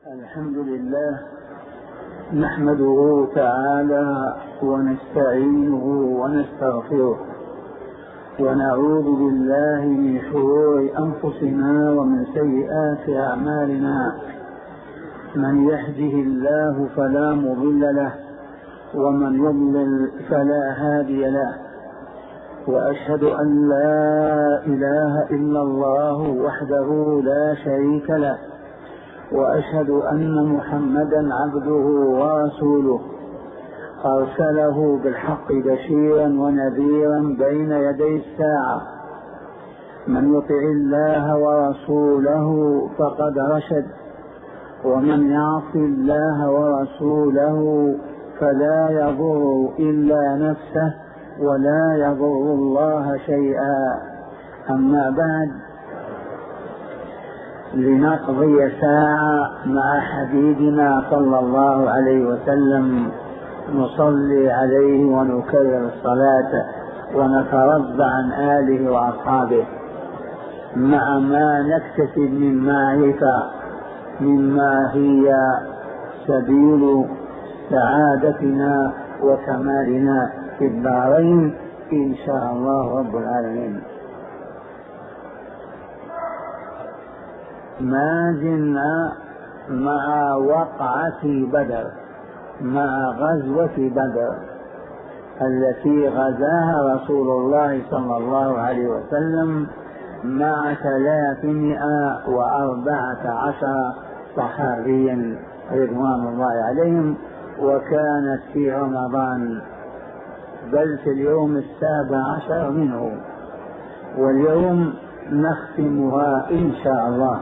الحمد لله نحمده تعالى ونستعينه ونستغفره ونعوذ بالله من شرور أنفسنا ومن سيئات أعمالنا. من يهده الله فلا مضل له ومن يضلل فلا هادي له، وأشهد أن لا إله إلا الله وحده لا شريك له، وأشهد أن محمدا عبده ورسوله أرسله بالحق بشيرا ونذيرا بين يدي الساعة. من يطع الله ورسوله فقد رشد، ومن يعص الله ورسوله فلا يضر إلا نفسه ولا يضر الله شيئا. أما بعد، لنقضي ساعة مع حبيبنا صلى الله عليه وسلم، نصلي عليه ونكرر الصلاة ونترضى عن آله وأصحابه، مع ما نكتسب من معرفة مما هي سبيل سعادتنا وكمالنا في الدارين إن شاء الله رب العالمين. ما زلنا مع وقعة بدر، مع غزوة بدر التي غزاها رسول الله صلى الله عليه وسلم مع 314 صحابيا رضوان الله عليهم، وكانت في رمضان، بل في اليوم 17 منه، واليوم نختمها إن شاء الله.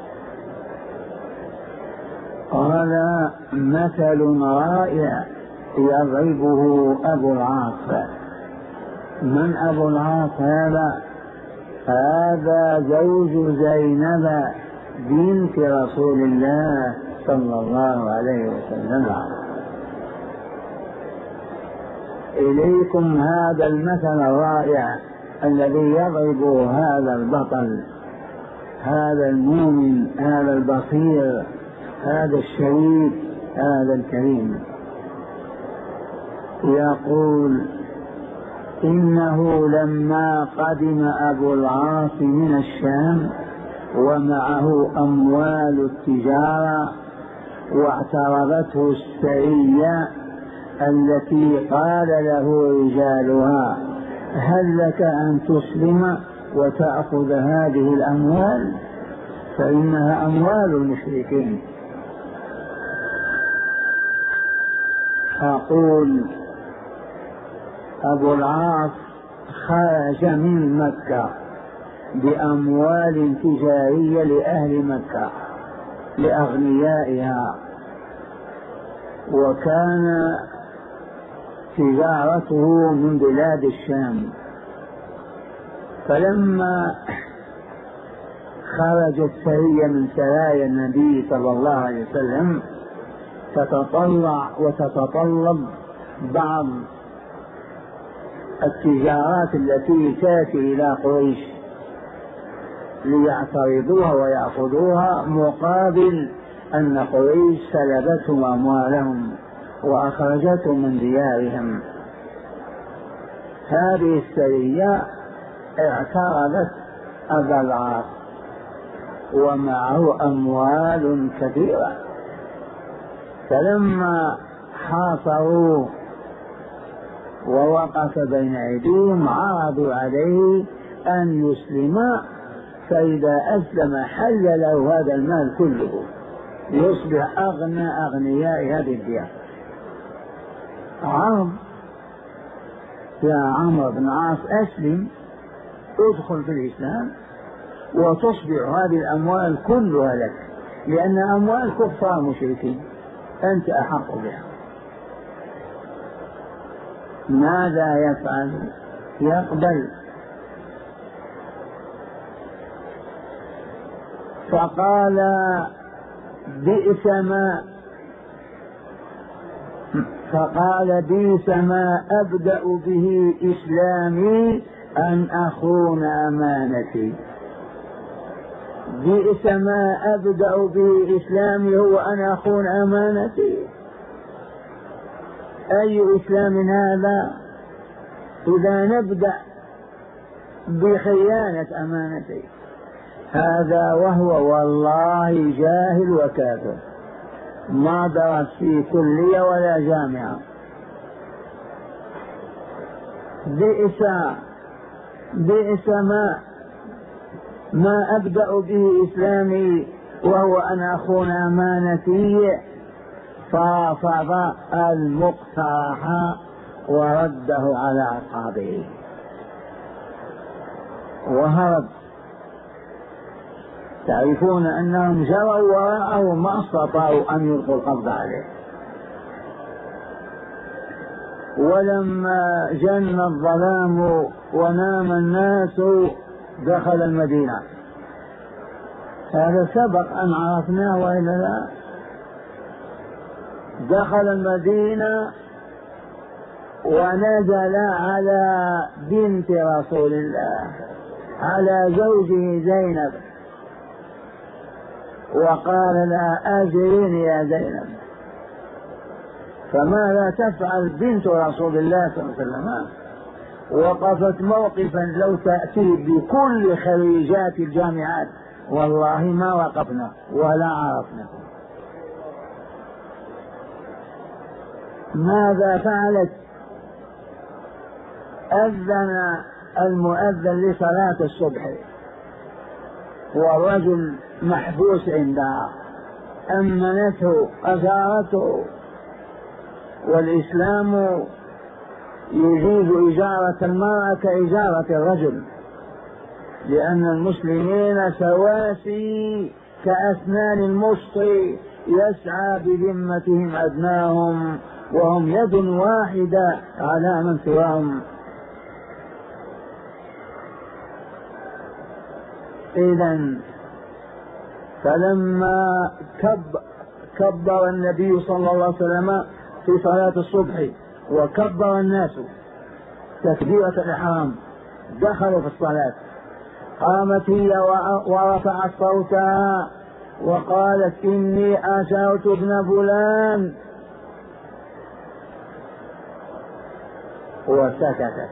قال: مثل رائع يضربه أبو العاص. من أبو العاص هذا؟ هذا زوج زينب بنت رسول الله صلى الله عليه وسلم. إليكم هذا المثل الرائع الذي يضرب هذا البطل، هذا المؤمن، هذا البصير، هذا الشريف، هذا الكريم. يقول: إنه لما قدم أبو العاص من الشام ومعه أموال التجارة، واعترضته السرية التي قال له رجالها: هل لك أن تسلم وتأخذ هذه الأموال؟ فإنها أموال المشركين. أقول: أبو العاص خرج من مكة بأموال تجارية لأهل مكة، لأغنيائها، وكان تجارته من بلاد الشام. فلما خرجت سرية من سرايا النبي صلى الله عليه وسلم تتطلع وتتطلب بعض التجارات التي تأتي إلى قريش ليعترضوها ويأخذوها، مقابل أن قريش سلبتهم أموالهم وأخرجتهم من ديارهم. هذه السرية اعترضت أبا العاص ومعه أموال كثيرة، فلما حاصروه ووقف بين أيديهم عرضوا عليه أن يسلم، فإذا أسلم حل له هذا المال كله، يصبح أغنى أغنياء هذه الديار. عرض: يا عمرو بن العاص أسلم، ادخل في الإسلام وتصبح هذه الأموال كلها لك، لأن أموال كفار مشركين أنت أحق بها. ماذا يفعل؟ يقبل. فقال: بئس ما أبدأ به إسلامي أن أخون أمانتي. بئس ما أبدأ به إسلامي هو أن أخون أمانتي. أي إسلام هذا إذا نبدأ بخيانة أمانتي؟ هذا وهو والله جاهل وكافر، ما درس في كلية ولا جامعة. بئس ما أبدأ به إسلامي وهو أن أخون أمانتي. فرفض المقترح ورده على أصحابه وهرب. تعرفون أنهم جروا وراءه ما استطاعوا أن يلقوا القبض عليه. ولما جن الظلام ونام الناس دخل المدينة. هذا سبق أن عرفناه وإلا لا؟ دخل المدينة ونزل على بنت رسول الله، على زوجه زينب، وقال لها أجرين يا زينب. فماذا تفعل بنت رسول الله صلى الله عليه وسلم؟ وقفت موقفا لو تأتي بكل خريجات الجامعات والله ما وقفنا ولا عرفنا. ماذا فعلت؟ أذن المؤذن لصلاة الصبح والرجل محبوس عندها، أمنته أجارته. والإسلام يجيز إجارة المرأة كإجارة الرجل، لأن المسلمين سواسي كأسنان المشط يسعى بذمتهم أدناهم وهم يد واحدة على من سواهم. إذن فلما كبر النبي صلى الله عليه وسلم في صلاة الصبح وكبر الناس تكبيرة الإحرام دخلوا في الصلاة، قامت هي ورفعت صوتها وقالت إني أشرت ابن فلان، وسكتت.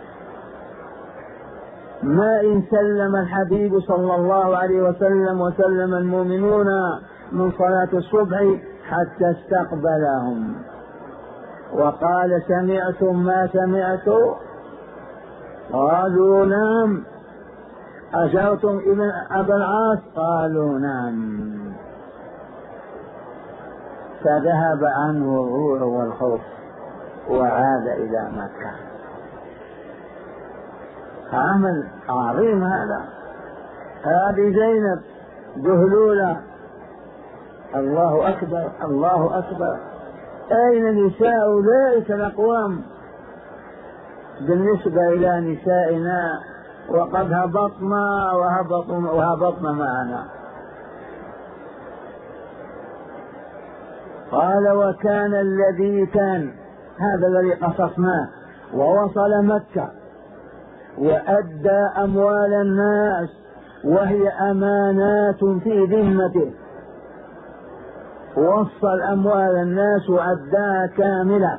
ما إن سلم الحبيب صلى الله عليه وسلم وسلم المؤمنون من صلاة الصبح حتى استقبلهم وقال سمعتم ما سمعت؟ قالوا نعم. أشرتم ابن أبا العاص؟ قالوا نعم. فذهب عنه الروع والخوف وعاد إلى مكة. عمل عظيم هذا. هذه زينب جهلولة. الله أكبر الله أكبر. أين نساء أولئك الأقوام بالنسبة إلى نسائنا؟ وقد هبطنا وهبطنا معنا. قال وكان الذي كان، هذا الذي قصصناه، ووصل مكة وأدى أموال الناس وهي أمانات في ذمته، وصل أموال الناس وأداها كاملة،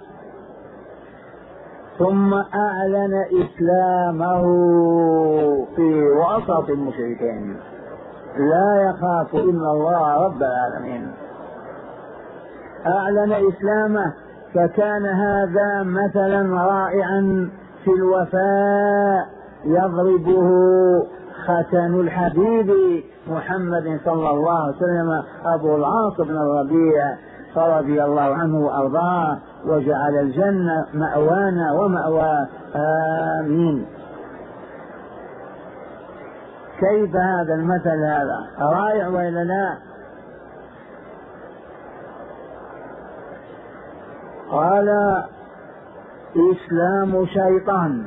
ثم أعلن إسلامه في وسط المشركين لا يخاف إلا الله رب العالمين. أعلن إسلامه، فكان هذا مثلا رائعا في الوفاء يضربه ختن الحبيب محمد صلى الله عليه وسلم أبو العاص بن الربيع رضي الله عنه وأرضاه، وجعل الجنة مأوانا ومأواه، آمين. كيف هذا المثل؟ هذا رائع وإلا لا؟ قال إسلام شيطان،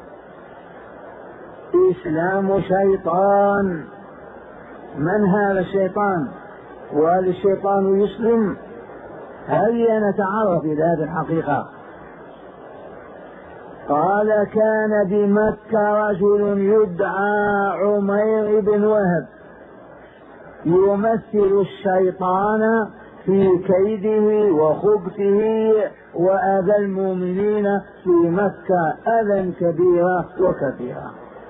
إسلام شيطان. من هذا الشيطان؟ وهل الشيطان يسلم؟ هيا نتعرف إلى هذه الحقيقة. قال كان بمكة رجل يدعى عمير بن وهب، يمثل الشيطان في كيده وخبثه وأذى المؤمنين في مكة أذى كبيرا وكثيرا.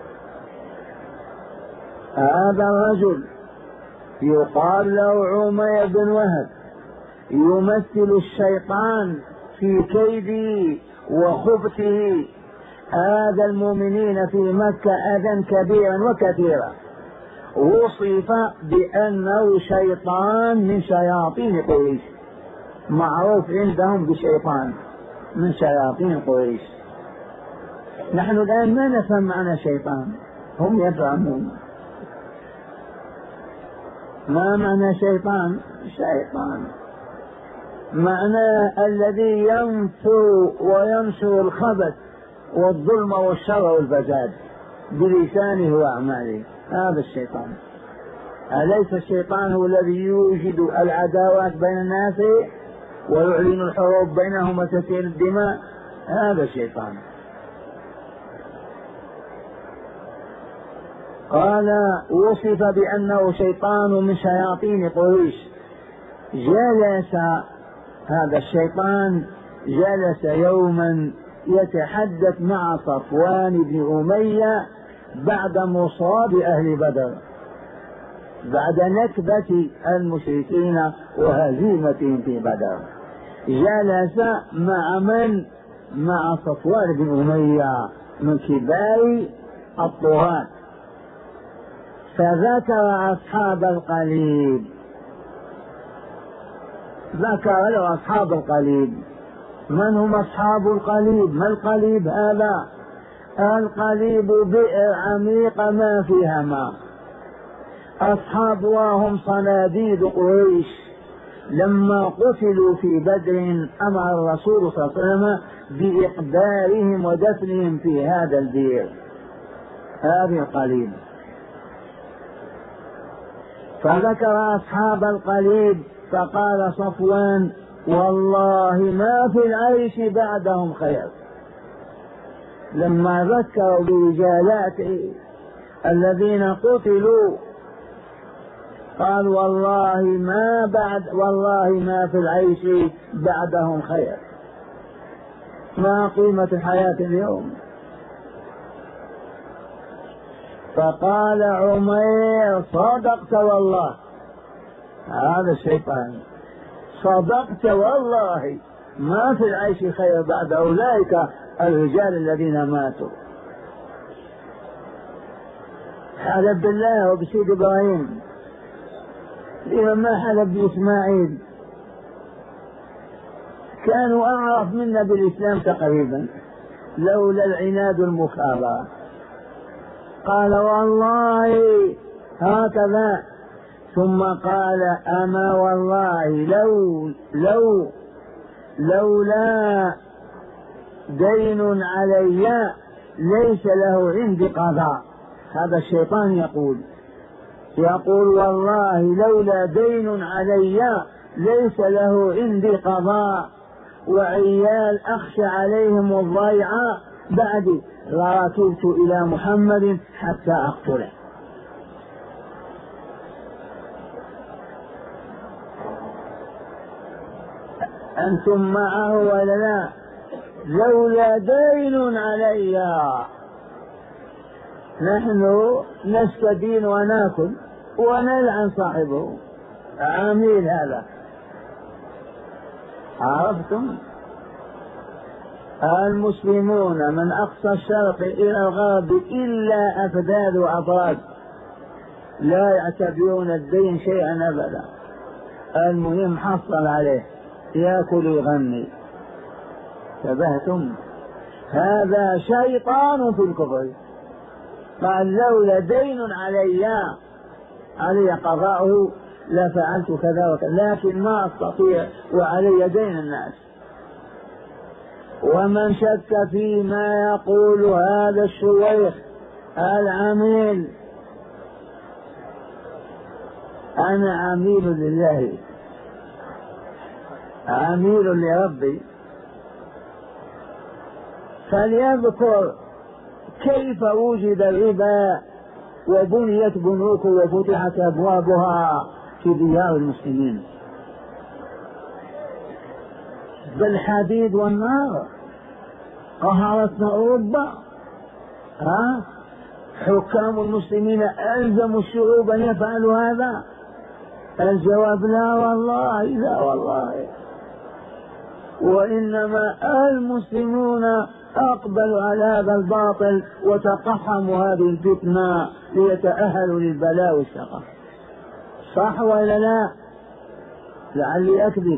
هذا الرجل يقال له عمير بن وهب يمثل الشيطان في كيده وخبثه أذى المؤمنين في مكة أذى كبيرا وكثيرا. وصف بأنه شيطان من شياطين قريش، معروف عندهم بشيطان من شياطين قريش. نحن الآن ما نفهم معنى شيطان، هم يفهمون ما معنى شيطان. شيطان معناه الذي ينفر وينشر الخبث والظلم والشر والفساد بلسانه وأعماله، هذا الشيطان. أليس الشيطان هو الذي يوجد العداوات بين الناس ويعلن الحروب بينهم وتسيل الدماء؟ هذا الشيطان. قال وصف بأنه شيطان من شياطين قريش. جلس هذا الشيطان جلس يوما يتحدث مع صفوان بن أمية بعد مصاب أهل بدر، بعد نكبة المشركين وهزيمتهم في بدر. جلس مع من؟ مع صفوان بن أمية من كبار الطغاة، فذكر أصحاب القليب، ذكر له أصحاب القليب. من هم أصحاب القليب؟ ما القليب هذا؟ القليب بئر عميقة ما فيها ماء، أصحابها هم صناديد قريش. لما قتلوا في بدر أمر الرسول صلى الله عليه وسلم بإقبالهم ودفنهم في هذا البئر، هذه القليب. فذكر أصحاب القليب فقال صفوان والله ما في العيش بعدهم خير. لما ذكروا برجالات الذين قتلوا قال والله ما في العيش بعدهم خير. ما قيمة الحياة اليوم؟ فقال عمير صدقت والله، هذا الشيطان، صدقت والله ما في العيش خير بعد أولئك الرجال الذين ماتوا. حلف بالله وبسيد إبراهيم، لمن ما حلف بإسماعيل؟ كانوا أعرف منا بالإسلام تقريبا لولا العناد المخابرة. قال والله هكذا، ثم قال أما والله لولا دين علي ليس له عندي قضاء. هذا الشيطان يقول والله لولا دين علي ليس له عندي قضاء، وعيال أخشى عليهم الضيعة بعدي، ركبت إلى محمد حتى أقتله. أنتم معه ولا لا؟ لولا دين علي، نحن نستدين وناكل ونلعن صاحبه، عميل هذا. عرفتم؟ المسلمون من أقصى الشرق إلى الغرب إلا أفداد وأفراد لا يعتبرون الدين شيئا أبدا، المهم حصل عليه يأكل ويغني. انتبهتم؟ هذا شيطان في الكفر. قال لولا دين علي قضاؤه لفعلت كذا وكذا، لكن ما أستطيع وعلي دين الناس. ومن شك فيما يقول هذا الشويخ العميل، أنا عميل لله، عميل لربي، فليذكر كيف وجد الربا وبنيت بنوك وفتحت أبوابها في ديار المسلمين بالحديد والنار. قهرتنا أوروبا، حكام المسلمين ألزموا الشعوب أن يفعلوا هذا؟ الجواب لا والله، لا والله. وإنما المسلمون أقبلوا على هذا الباطل وتقحموا هذه الفتنة ليتأهلوا للبلاء والشقاء. صح ولا لا؟ لعلي أكذب.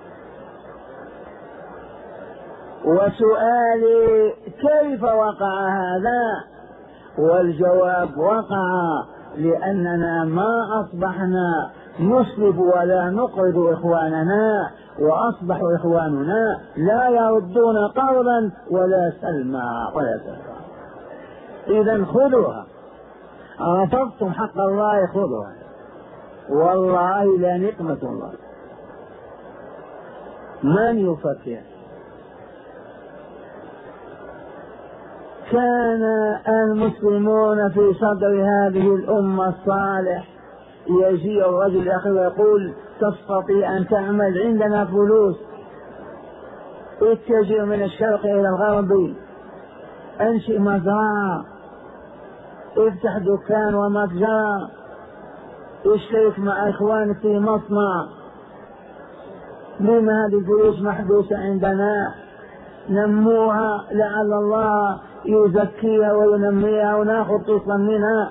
وسؤالي كيف وقع هذا؟ والجواب وقع لأننا ما أصبحنا نسلب ولا نقرض إخواننا، وأصبحوا إخواننا لا يردون قرضا ولا سلما ولا سلما. إذا خذوها، رفضتم حق الله خذوها، والله لا نقمة الله. من يفكر؟ كان المسلمون في صدر هذه الأمة الصالح يجي الرجل الآخر ويقول تستطيع أن تعمل، عندنا فلوس، اتجه من الشرق إلى الغرب، انشئ مزرعة، افتح دكان ومتجر، اشترك مع إخوانك في مصنع. لما هذه الفلوس محبوسة عندنا؟ نموها لعل الله يزكيها وينميها وناخذ قسطا منها.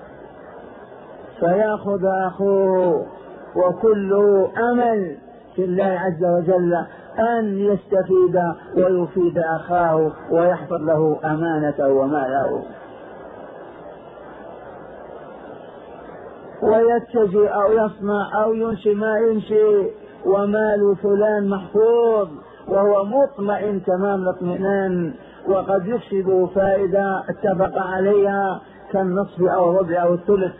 فيأخذ أخوه وكله أمل في الله عز وجل أن يستفيد ويفيد أخاه ويحفظ له أمانته وماله، ويتجه أو يصنع أو ينشئ ما ينشئ، ومال فلان محفوظ وهو مطمئن تمام الاطمئنان، وقد يكسب فائدة اتفق عليها كالنصف أو الربع أو الثلث.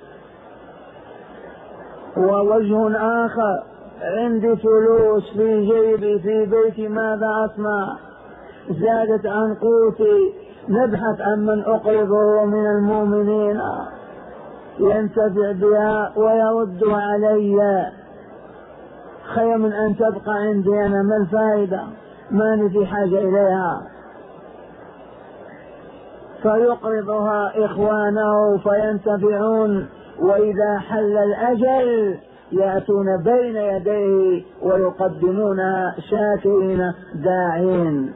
ووجه آخر، عندي فلوس في جيبي في بيتي، ماذا أصنع؟ زادت عن قوتي، نبحث عن من أقرضه من المؤمنين ينتفع بها ويردها علي، خير من أن تبقى عندي أنا. ما الفائدة؟ ماني في حاجة إليها. فيقرضها إخوانه فينتفعون، وإذا حل الأجل يأتون بين يديه ويقدمونها شاكرين داعين.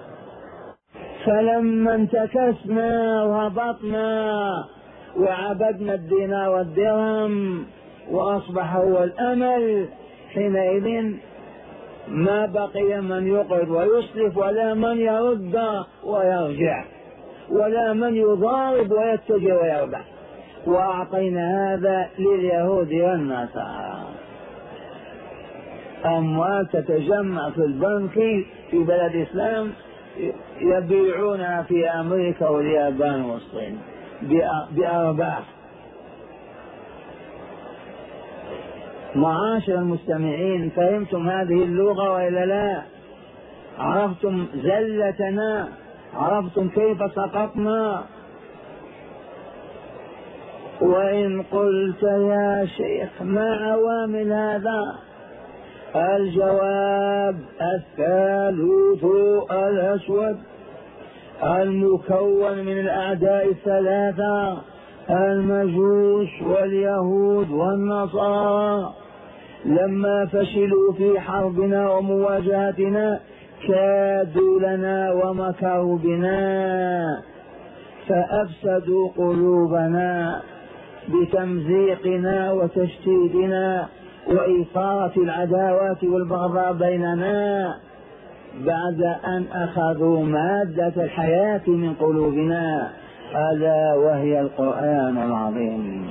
فلما انتكسنا وهبطنا وعبدنا الدينار والدرهم وأصبح هو الأمل، حينئذ ما بقي من يقرض ويسلف، ولا من يرد ويرجع، ولا من يضارب ويتجه ويربح. وأعطينا هذا لليهود والنصارى. أموال تتجمع في البنك في بلد الإسلام يبيعونها في أمريكا واليابان والصين بأرباح. معاشر المستمعين، فهمتم هذه اللغة وإلا لا؟ عرفتم زلتنا؟ عرفتم كيف سقطنا؟ وإن قلت يا شيخ ما عوامل هذا؟ الجواب الثالوث الأسود المكون من الأعداء الثلاثة، المجوس واليهود والنصارى، لما فشلوا في حربنا ومواجهتنا كادوا لنا ومكروا بنا، فأفسدوا قلوبنا بتمزيقنا وتشتيتنا وإثارة العداوات والبغضاء بيننا، بعد أن أخذوا مادة الحياة من قلوبنا، ألا وهي القرآن العظيم.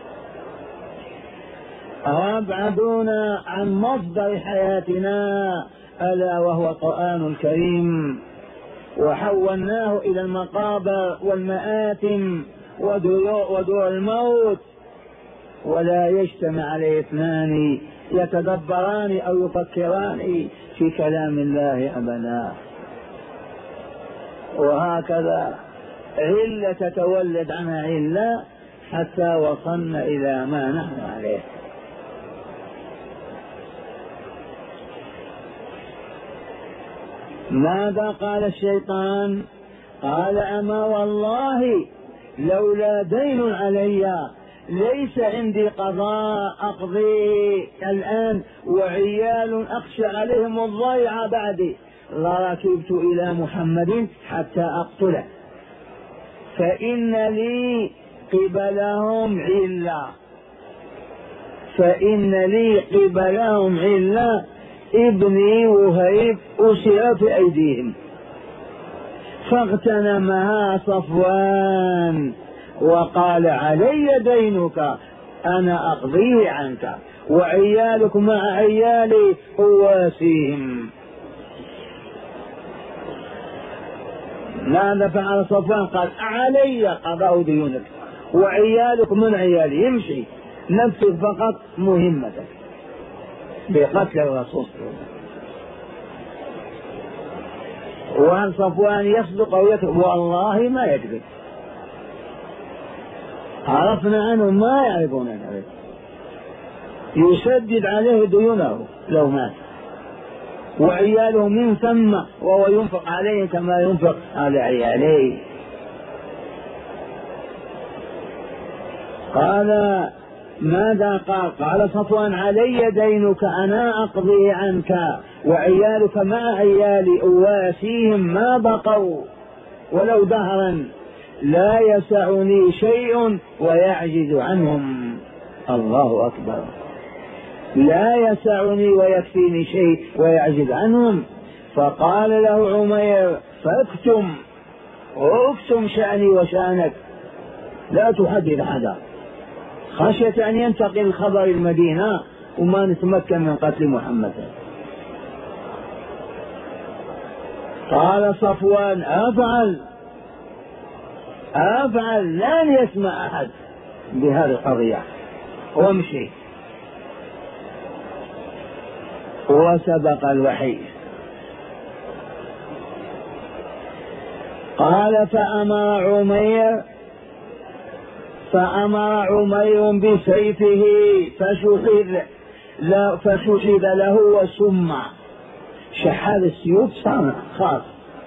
أبعدونا عن مصدر حياتنا، ألا وهو القرآن الكريم، وحولناه إلى المقابر والمآتم ودور الموت، ولا يجتمع عليه اثنان يتدبران أو يفكران في كلام الله أبدا. وهكذا علة تتولد عنها علة، حتى وصلنا إلى ما نحن عليه. ماذا قال الشيطان؟ قال أما والله لولا دين علي ليس عندي قضاء أقضي الآن وعيال أخشى عليهم الضيعة بعدي لركبت إلى محمد حتى أقتله، فإن لي قبلهم علة ابني وهيب أسر في أيديهم. فاغتنمها صفوان وقال علي دينك أنا أقضيه عنك وعيالك مع عيالي أواسيهم. ماذا فعل صفوان؟ قال علي قضاء ديونك وعيالك من عيالي، يمشي نفسك فقط مهمتك بقتل الرسول. وهل صفوان يصدق أو يكذب؟ والله ما يكذب، عرفنا عنه ما يعرفون عنه، يسدد عليه ديونه لو مات وعياله من ثم وهو ينفق عليه كما ينفق على عياليه. قال ماذا قال؟ قال صفوان علي دينك أنا أقضي عنك وعيالك مع عيالي أواسيهم ما بقوا ولو دهرا لا يسعني شيء ويعجز عنهم. الله أكبر، لا يسعني ويكفيني شيء ويعجز عنهم. فقال له عمير اكتم شأني وشأنك لا تحدث أحدا، خشية أن ينتقل خبر المدينة وما نتمكن من قتل محمد. قال صفوان أفعل لن يسمع أحد بهذه القضية وامشي. وسبق الوحي. قال فأمر عمير بسيفه فشحذ له وسم، شحذ السيوف صنع خاص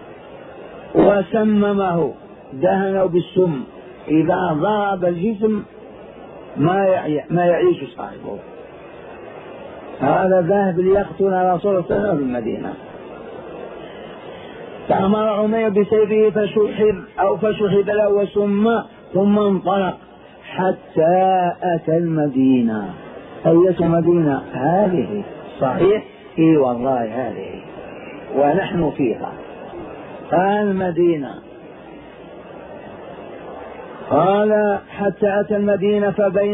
وسممه دهنه بالسم، إذا ضرب الجسم ما يعيش صاحبه. هذا ذهب ليقتل رسول الله صلى الله عليه وسلم في المدينة. فأمر عمير بسيفه فشحذ له وسم ثم انطلق حتى أتى المدينة. أية مدينة هذه؟ صحيح، إي والله هذه ونحن فيها المدينة. قال حتى أتى المدينة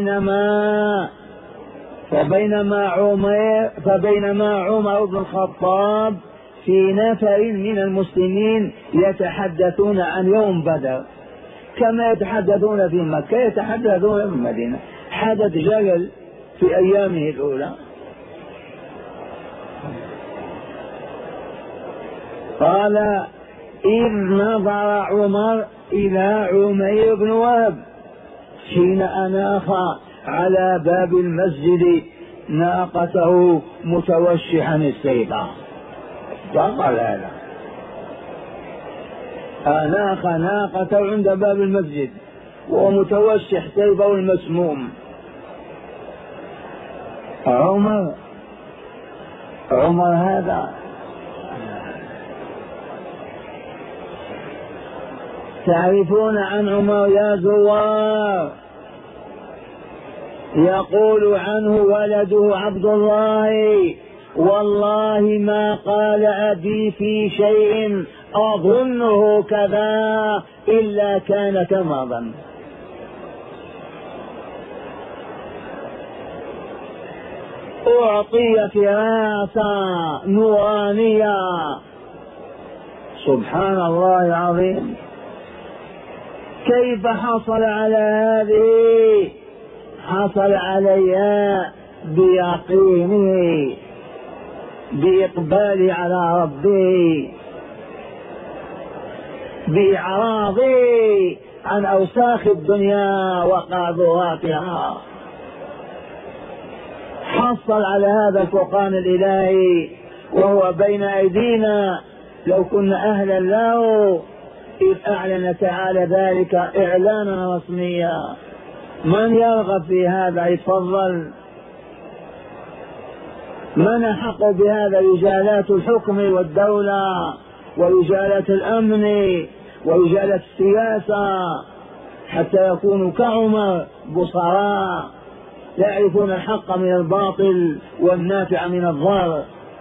فبينما عمر بن الخطاب في نفر من المسلمين يتحدثون عن يوم بدر كما يتحدثون في مكة يتحدثون في المدينة. حدث جلل في أيامه الأولى. قال إذ نظر عمر إلى عمير بن وهب حين أناخ على باب المسجد ناقته متوشحا السيف. فقال هذا أناخ ناقته عند باب المسجد ومتوشح سيفه المسموم. عمر هذا تعرفون عن عمر يا زوار؟ يقول عنه ولده عبد الله والله ما قال أبي في شيء أظنه كذا إلا كان كما ظن. أعطي فراسة نورانية سبحان الله العظيم. كيف حصل على هذه؟ حصل عليها بيقينه بإقبالي على ربي بإعراضي عن أوساخ الدنيا وقاذوراتها. حصل على هذا الفرقان الإلهي وهو بين أيدينا لو كنا أهلا له، إذ أعلن تعالى ذلك إعلانا رسميا. من يرغب في هذا يتفضل. من أحق بهذا؟ رجالات الحكم والدولة ورجالات الأمن ورجالات السياسة، حتى يكونوا كعمر بصراء لا يعرفون الحق من الباطل والنافع من الضار.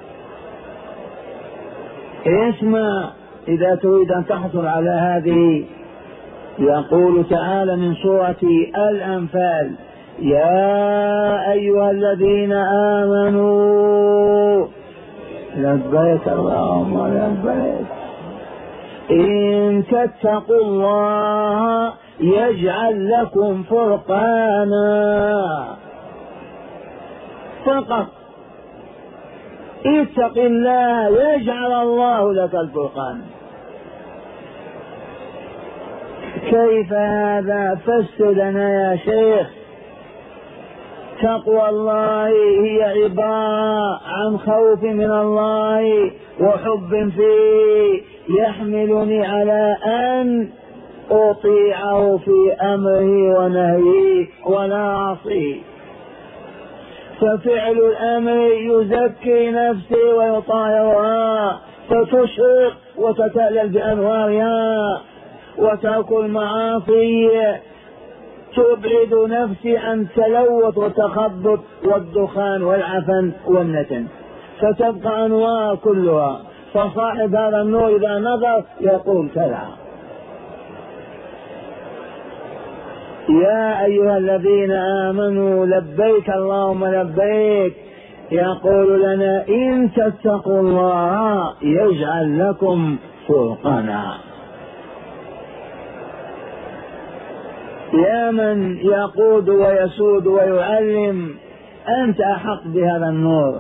اسمع، إذا تريد أن تحصل على هذه، يقول تعالى من سورة الأنفال: يا أيها الذين آمنوا لبيك اللهم لبيك إن تتقوا الله يجعل لكم فرقانا. فقط اتق الله يجعل الله لك الفرقان. كيف هذا؟ فسر لنا يا شيخ. تقوى الله هي عبارة عن خوف من الله وحب فيه يحملني على أن أطيعه في أمره ونهيه ولا أعصيه. ففعل الأمر يزكي نفسي ويطهرها فتشرق وتتألل بأنوارها، وترك المعاصي تبعد نفسي عن التلوث والتخبط والدخان والعفن والنتن، فتبقى أنوار كلها. فصاحب هذا النور إذا نظر يقول كذا. يا أيها الذين آمنوا لبيك اللهم لبيك، يقول لنا إن تتقوا الله يجعل لكم فرقانا. يا من يقود ويسود ويعلم، أنت أحق بهذا النور.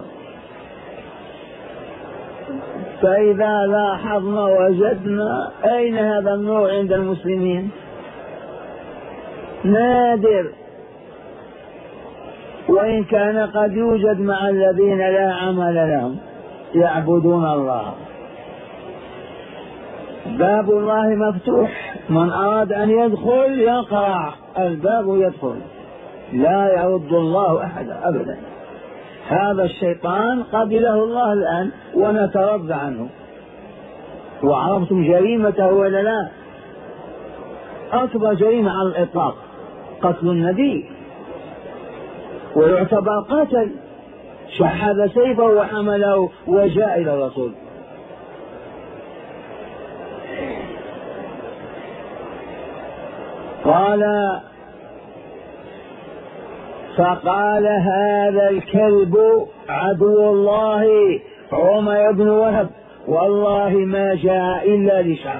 فإذا لاحظنا وجدنا أين هذا النور عند المسلمين؟ نادر، وإن كان قد يوجد مع الذين لا عمل لهم يعبدون الله. باب الله مفتوح، من أراد أن يدخل يقرع الباب يدخل، لا يرد الله أحدا أبدا. هذا الشيطان قبله الله الآن ونترضى عنه. وعرفتم جريمته ولا لا؟ أكبر جريمة على الإطلاق قتل النبي، ويعتبر قتل. شحذ سيفه وحمله وجاء إلى الرسول. فقال هذا الكلب عدو الله عمر بن وهب والله ما جاء إلا لشر.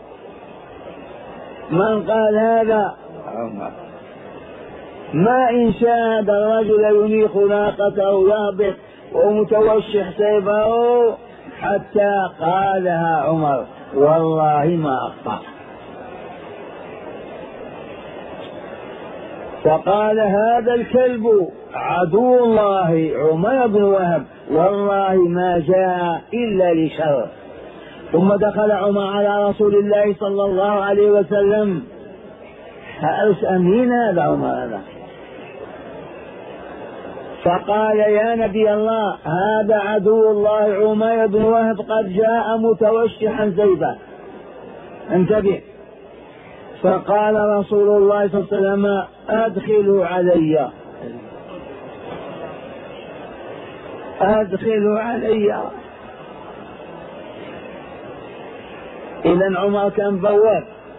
من قال هذا؟ عمر. ما إن شاهد الرجل ينيخ ناقته يهبط ومتوشح سيفه حتى قالها عمر والله ما أخطأ. فقال هذا الكلب عدو الله عمر بن وهب والله ما جاء إلا لشر. ثم دخل عمر على رسول الله صلى الله عليه وسلم. أمين هذا عمر هذا. فقال يا نبي الله هذا عدو الله عمر بن وهب قد جاء متوشحا سيفا، انتبه. فقال رسول الله صلى الله عليه وسلم أدخلوا علي، أدخلوا علي. إذن عمر كان بواب،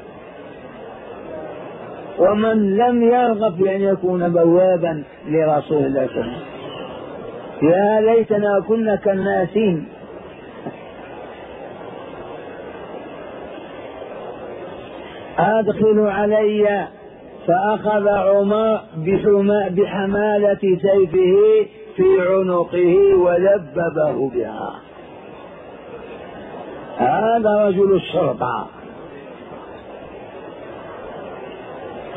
ومن لم يرغب بأن يكون بوابا لرسول الله صلى الله عليه وسلم. يا ليتنا كنا كالناسين. أدخلوا علي. فأخذ عمر بحمالة سيفه في عنقه ولببه بها. هذا رجل الشرطة.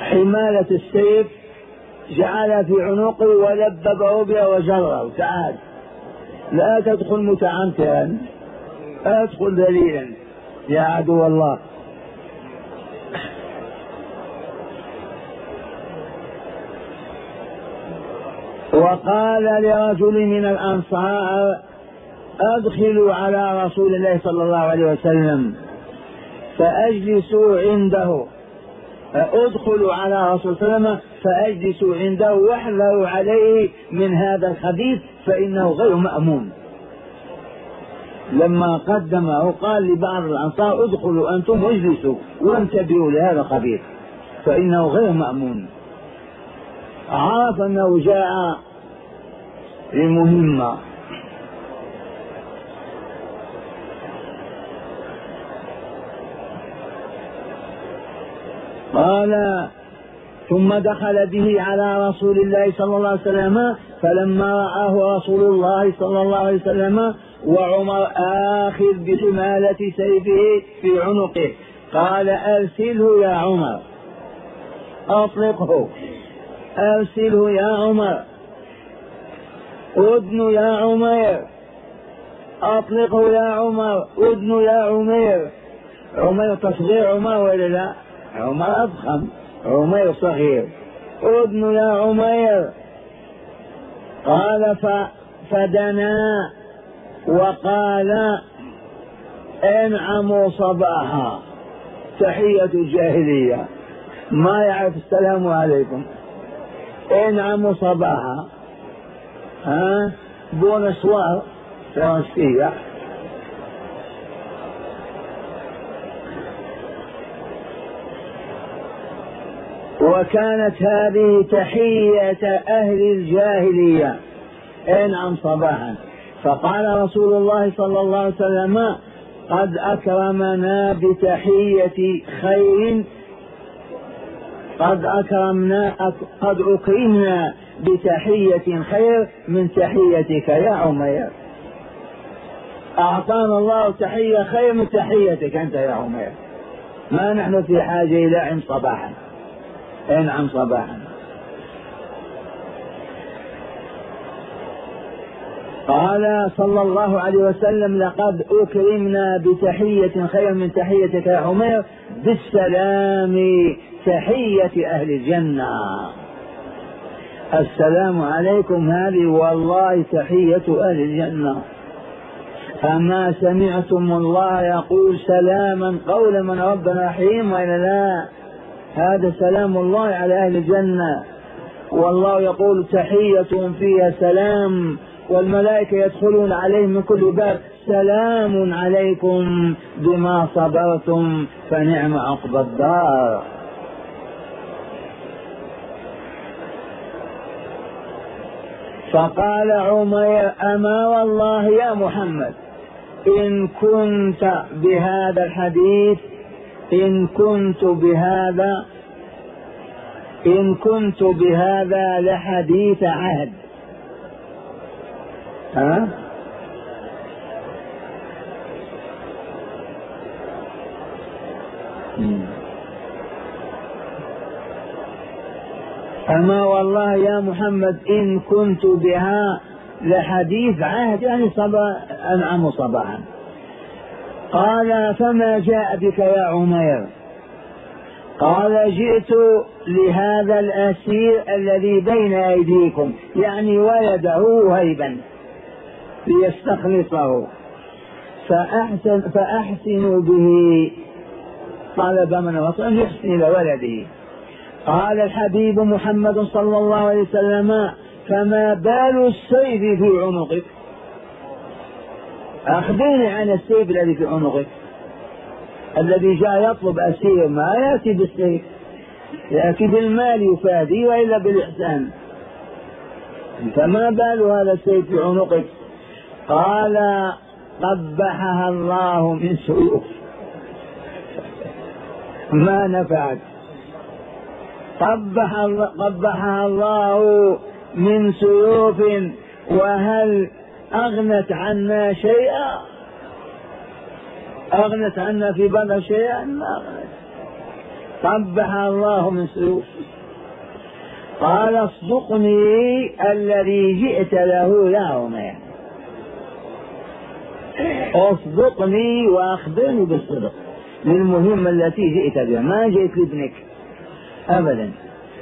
حمالة السيف جعلها في عنقه ولببه بها وجره. تعال لا تدخل متعنتا، ادخل ذليلا يا عدو الله. وقال لرجل من الأنصار أدخلوا على رسول الله صلى الله عليه وسلم فأجلسوا عنده، ادخلوا على رسول الله صلى الله عليه وسلم فأجلسوا عنده واحذروا عليه من هذا الخبيث فإنه غير مأمون. لما قدمه قال لبعض الأنصار ادخلوا أنتم واجلسوا وانتبهوا لهذا الخبيث فإنه غير مأمون. عرف أنه جاء لمهمة. قال ثم دخل به على رسول الله صلى الله عليه وسلم فلما رآه رسول الله صلى الله عليه وسلم وعمر آخذ بحمالة سيفه في عنقه قال أرسله يا عمر، أطلقه، أرسله يا عمر، أدن يا عمير، أطلقه يا عمر، أدن يا عمير. عمير تصغير عمر ولا لا؟ عمر أضخم، عمير صغير. أدن يا عمير. قال فدنا وقال انعموا صباحا. تحية الجاهلية، ما يعرف السلام عليكم. انعموا صباحا، بونسوار فرنسية. وكانت هذه تحية أهل الجاهلية، انعم صباحا. فقال رسول الله صلى الله عليه وسلم قد أكرمنا بتحية خير، قد أكرمنا بتحية خير من تحيتك يا عمير. أعطانا الله تحية خير من تحيتك أنت يا عمير. ما نحن في حاجة إلى انعم صباحا، انعم صباحا. قال صلى الله عليه وسلم لقد أكرمنا بتحية خير من تحيتك يا عمير بالسلام، تحية أهل الجنة. السلام عليكم هذه والله تحية أهل الجنة. أما سمعتم الله يقول سلاما قولا من رب رحيم وإلا لا؟ هذا سلام الله على أهل الجنة. والله يقول تحية فيها سلام، والملائكة يدخلون عليهم من كل باب سلام عليكم بما صبرتم فنعم عقبى الدار. فقال عمير أما والله يا محمد إن كنت بهذا الحديث، إن كنت بهذا لحديث عهد. أما والله يا محمد إن كنت بها لحديث عهد، يعني أنعم صباحا. قال فما جاء بك يا عمير؟ قال جئت لهذا الأسير الذي بين أيديكم، يعني ولده هيبا ليستخلصه، فأحسنوا به. طلب من الرسول أن يحسن إلى ولده. قال الحبيب محمد صلى الله عليه وسلم فما بال السيف في عنقك؟ أخبرني عن السيف الذي في عنقك. الذي جاء يطلب أسير ما يأتي بالسيف، يأتي بالمال يفادي وإلا بالإحسان. فما بال هذا السيف في عنقك؟ قال قبحها الله من سيوف ما نفعت. قبحها الله من سيوف وهل أغنت عنا شيئا؟ أغنت عنا في بدر شيئا؟ ما أغنت. قبح الله من سيوف. قال اصدقني الذي جئت له يا عمير، اصدقني واخبرني بالصدق للمهمة التي جئت بها، ما جئت لابنك ابدا.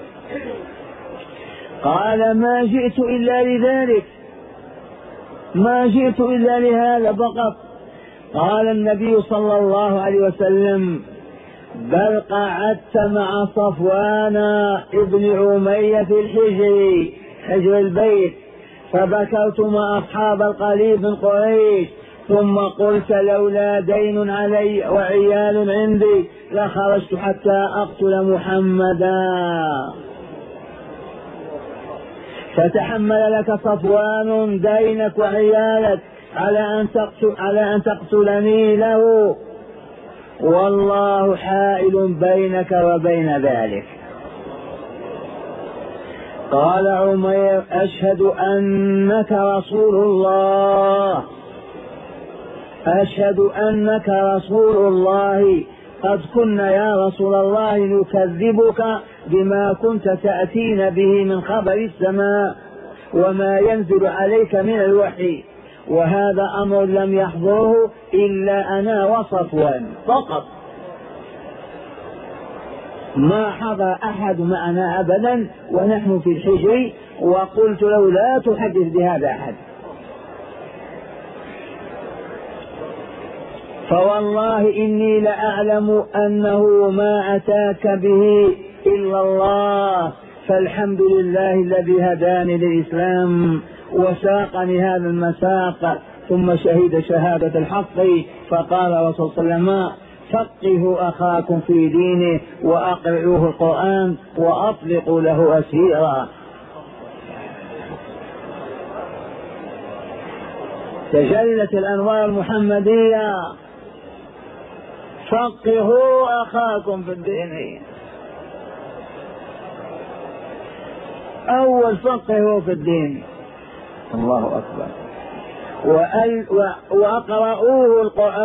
قال ما جئت الا لذلك، ما جئت الا لهذا فقط. قال النبي صلى الله عليه وسلم بل قعدت مع صفوان ابن أمية في الحجر، حجر البيت، فذكرت مع أصحاب القليب من قريش، ثم قلت لولا دين علي وعيال عندي لخرجت حتى أقتل محمدا، فتحمل لك صفوان دينك وعيالك على أن تقتلني له، والله حائل بينك وبين ذلك. قال عمير أشهد أنك رسول الله، أشهد أنك رسول الله، قد كنا يا رسول الله نكذبك بما كنت تأتينا به من خبر السماء وما ينزل عليك من الوحي، وهذا أمر لم يحضره إلا أنا وصفوان فقط، ما حضر أحد معنا أبدا ونحن في الحجر، وقلت له لا تحدث بهذا أحد. فوالله إني لأعلم أنه ما أتاك به إلا الله، فالحمد لله الذي هداني للإسلام وساقني هذا المساق. ثم شهد شهادة الحق، فقال رسول صلى الله عليه وسلم فقهوا أخاكم في دينه وأقرئوه القرآن وأطلقوا له أسيرا. تجلت الأنوار المحمدية، فقهوا أخاكم في الدين، أول فقهوا في الدين، الله أكبر، وأقرؤوه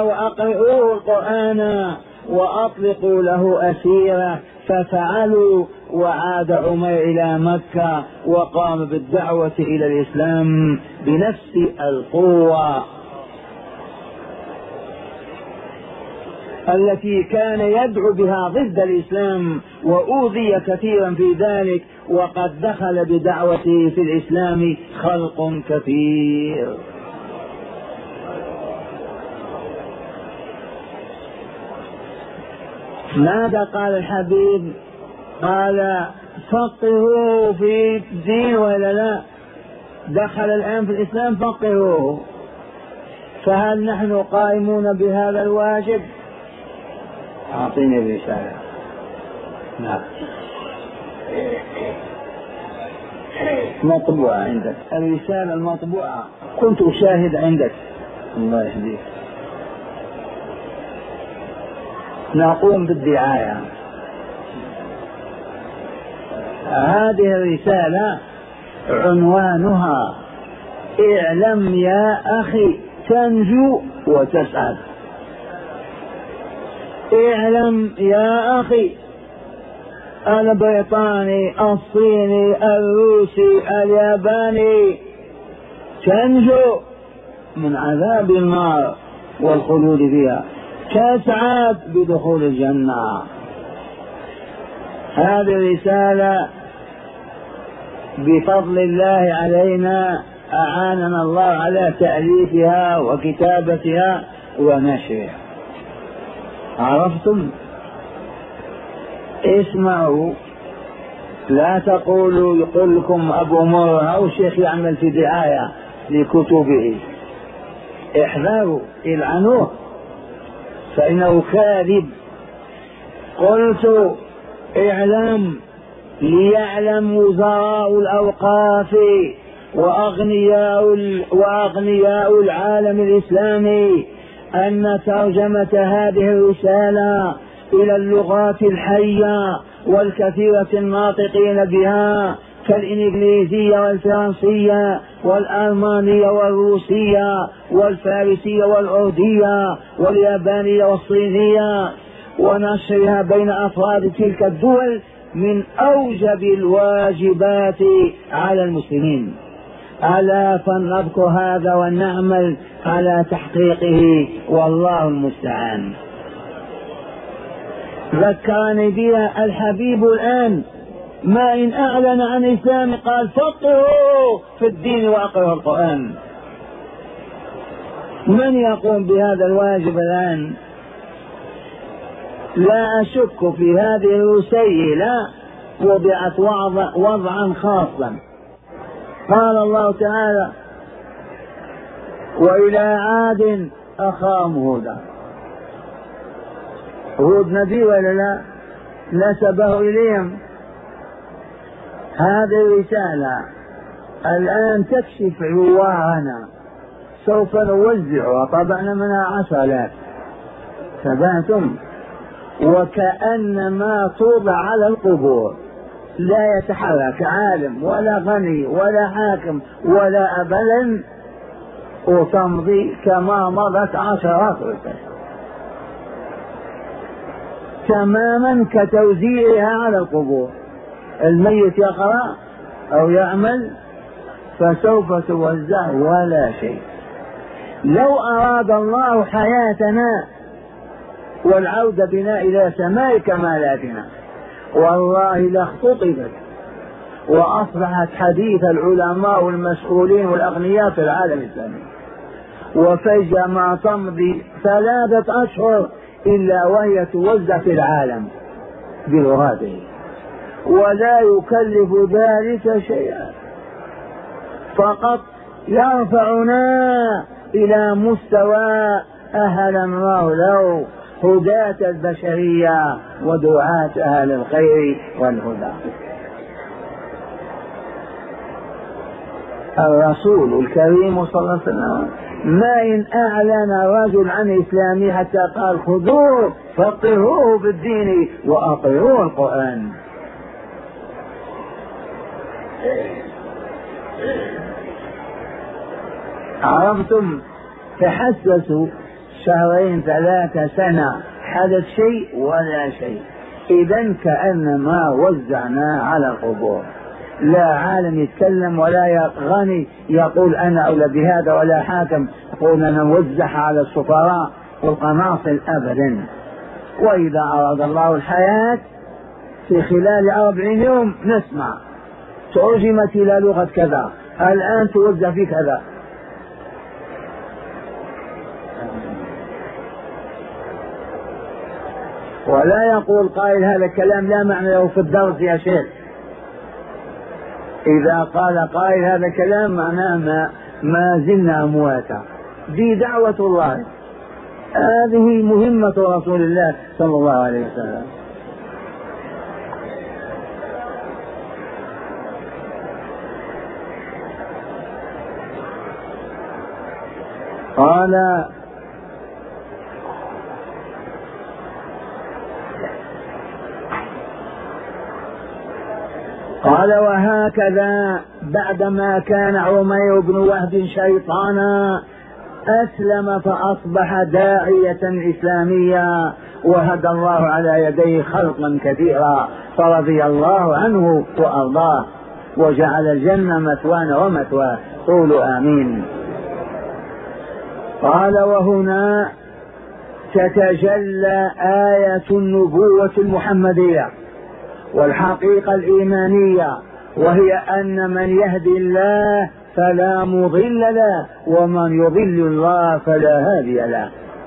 القرآن وأطلقوا له أسيرة، ففعلوا، وعاد عمير إلى مكة وقام بالدعوة إلى الإسلام بنفس القوة التي كان يدعو بها ضد الإسلام، وأوذي كثيرا في ذلك، وقد دخل بدعوته في الإسلام خلق كثير. ماذا قال الحبيب؟ قال فقهوه في الدين ولا لا؟ دخل الآن في الإسلام، فقهوه. فهل نحن قائمون بهذا الواجب؟ أعطيني الرسالة. نعم، مطبوعة عندك الرسالة المطبوعة، كنت أشاهد عندك، الله يهديك. نقوم بالدعاية. هذه الرسالة عنوانها اعلم يا أخي تنجو وتسعد. اعلم يا أخي، البريطاني، الصيني، الروسي، الياباني، تنجو من عذاب النار والخلود فيها، تسعد بدخول الجنة. هذه الرسالة بفضل الله علينا أعاننا الله على تأليفها وكتابتها ونشرها. عرفتم؟ اسمعوا، لا تقولوا يقول لكم أبو مرة أو شيخ يعمل في دعاية لكتبه، احذروا، العنوه فإنه كاذب. قلت اعلم ليعلم وزراء الأوقاف وأغنياء العالم الإسلامي أن ترجمة هذه الرسالة إلى اللغات الحية والكثيرة الناطقين بها كالإنجليزية والفرنسية والألمانية والروسية والفارسية والأردية واليابانية والصينية ونشرها بين أفراد تلك الدول من أوجب الواجبات على المسلمين. ألا فلنذكر هذا ونعمل على تحقيقه والله المستعان. ذكرني بها الحبيب الآن، ما إن أعلن عن إسلام قال فقهوا في الدين وأقرأوا القرآن. من يقوم بهذا الواجب الآن؟ لا أشك في هذه الرسيلة وضعت وضعا خاصا. قال الله تعالى: وإلى عاد أخاهم هودا. هود نبي ولا لا؟ نسبه إليهم. هذه الرسالة الآن تكشف عوارنا، سوف نوزعها، طبعنا منها 10,000. تبعتم؟ وكأنما توضع على القبور، لا يتحرك عالم ولا غني ولا حاكم ولا أبدا، وتمضي كما مضت 10 رسل تماما كتوزيعها على القبور. الميت يقرأ أو يعمل فسوف توزع ولا شيء. لو أراد الله حياتنا والعودة بنا إلى سماء كمالاتنا والله لاختطفت وأصبحت حديث العلماء والمسؤولين والأغنياء في العالم الإسلامي، وفجأة ما تمضي 3 أشهر إلا وهي توزع في العالم بلغاته، ولا يكلف ذلك شيئا، فقط يرفعنا إلى مستوى أهل الله له هداة البشرية ودعاة أهل الخير والهدى. الرسول الكريم صلى الله عليه وسلم ما إن أعلن رجل عن إسلامه حتى قال خذوه فقهوه بالدين وأقرؤوا القرآن. عرفتم؟ تحسسوا 2 3 سنة حدث شيء ولا شيء. إذن كأنما وزعنا على القبور، لا عالم يتكلم ولا غني يقول أنا أولى بهذا ولا حاكم يقول أنا موزع على السفراء والقناصل أبدا. وإذا أراد الله الحياة في خلال 40 يوم نسمع ترجمت إلى لغة كذا، الآن توزع في كذا. ولا يقول قائل هذا الكلام لا معنى له في الدرس يا شيخ. إذا قال قائل هذا الكلام معناه ما زلنا أمواتا. دي دعوة الله، هذه مهمة رسول الله صلى الله عليه وسلم. قال وهكذا بعدما كان عمير بن وهب شيطانا أسلم فأصبح داعية إسلاميا وهدى الله على يديه خلقا كثيرا، فرضي الله عنه وأرضاه وجعل الجنة مثوانا ومثواه. قولوا آمين. قال وهنا تتجلى آية النبوة المحمدية والحقيقة الإيمانية، وهي أن من يهدي الله فلا مضل له ومن يضل الله فلا هادي له.